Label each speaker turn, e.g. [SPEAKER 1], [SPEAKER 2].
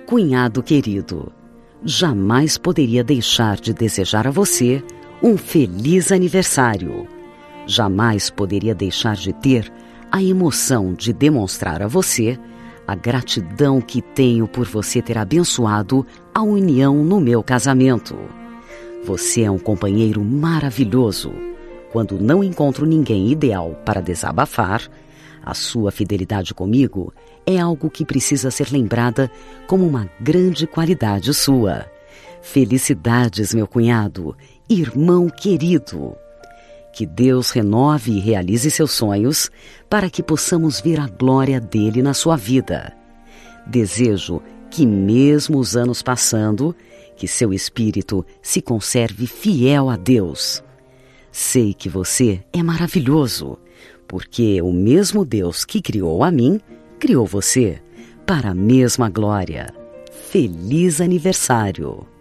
[SPEAKER 1] Cunhado querido, jamais poderia deixar de desejar a você um feliz aniversário. Jamais poderia deixar de ter a emoção de demonstrar a você a gratidão que tenho por você ter abençoado a união no meu casamento. Você é um companheiro maravilhoso. Quando não encontro ninguém ideal para desabafar, a sua fidelidade comigo é algo que precisa ser lembrada como uma grande qualidade sua. Felicidades, meu cunhado, irmão querido. Que Deus renove e realize seus sonhos para que possamos ver a glória dele na sua vida. Desejo que, mesmo os anos passando, que seu espírito se conserve fiel a Deus. Sei que você é maravilhoso, porque o mesmo Deus que criou a mim, criou você para a mesma glória. Feliz aniversário!